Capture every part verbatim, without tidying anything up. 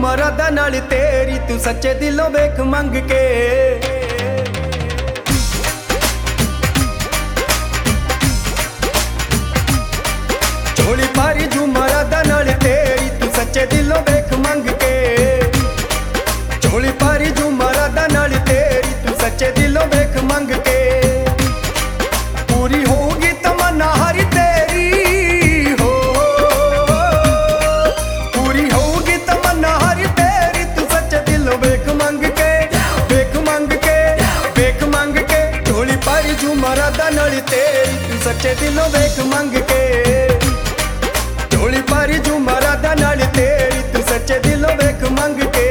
मरादा नाल तेरी तू सच्चे दिलों वेख मंग के। झोली पारी जू मरादा नाल तेरी तू सच्चे दिलों वेख मंग के। झोली पारी जू मरादा नाल तेरी तू सच्चे दिलों वेख मंग के। पूरी होगी तमन्ना हरी तेरी हो, पूरी होगी तमन्ना हरी तेरी तू सच्चे दिलों वेख मंग के। वेख मंग के, वेख मंग के। झोली पारी जू मरादा नाल तेरी तू सच्चे दिलों वेख मंग के। झोली पारी जू मरादा नाल तेरी तू सच्चे दिलों वेख मंग के।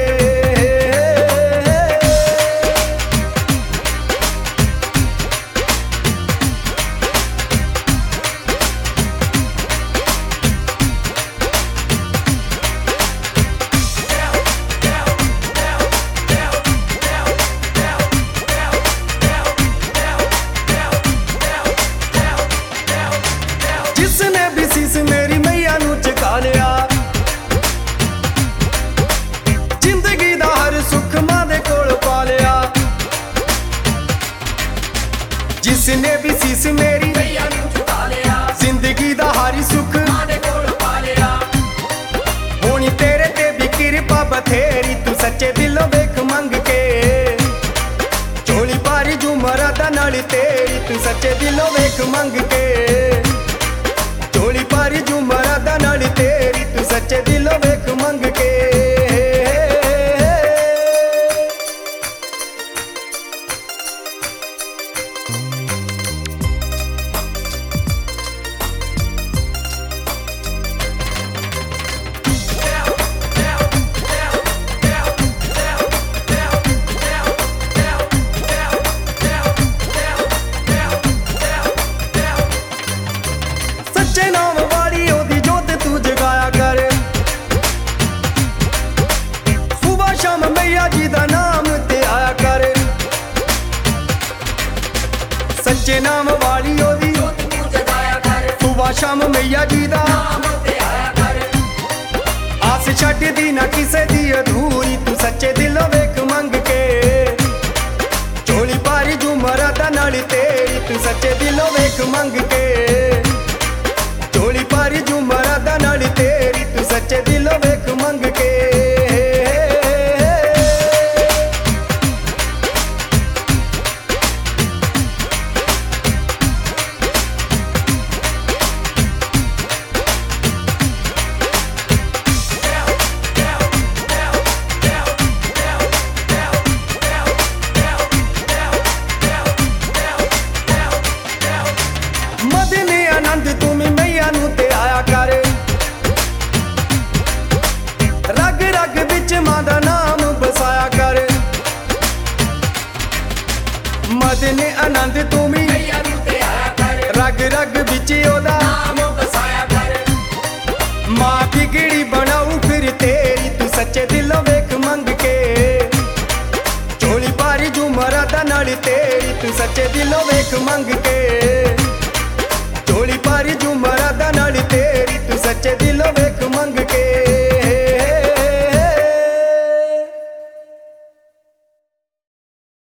जिसने भी शीश मेरी मैया नू झुका लिया, जिंदगी दा हर सुख मां दे कोल पा लिया। जिसने भी शीश मेरी मैया नू झुका लिया, जिंदगी दा हर सुख मां दे कोल पा लिया। होनी तेरे ते भी कृपा बथेरी तू सच्चे दिलों वेख मंग के। झोली पारी जू मरादा नाल तेरी तू सच्चे दिलों वेख मंग के। झोली पारी जू मरादा नाल तेरी तू सच्चे दिलों वेख मंग के। सच्चे नाम वाली ओदी जोत तू जगाया कर, सुबह शाम मैया जी दा नाम ते आया कर। सच्चे नाम वाली ओदी जोत तू जगाया कर, सुबह शाम मैया जी दा नाम ते आया कर। आस छड्ड दी ना किसे दी अधूरी तू सच्चे दिलों वेख मंग के। झोली पारी जू मरादा नाल तेरी तू सच्चे दिलों वेख मंग के। झोली पारी जू मरादा नाल तेरी तू सच्चे दिलों वेख मंग के। मदने आनंद तू मी मैया नू ते आया कर, रग रग बिच मां दा नाम बसाया कर। मदने आनंद तू मी मैया नू ते आया कर, रग रग बिच ओदा नाम बसाया कर। मां बिगड़ी बनाऊ फिर तेरी तू सच्चे दिलों वेख मंग के। झोली पारी जू मरादा नाल तेरी तू सच्चे दिलों वेख मंग के।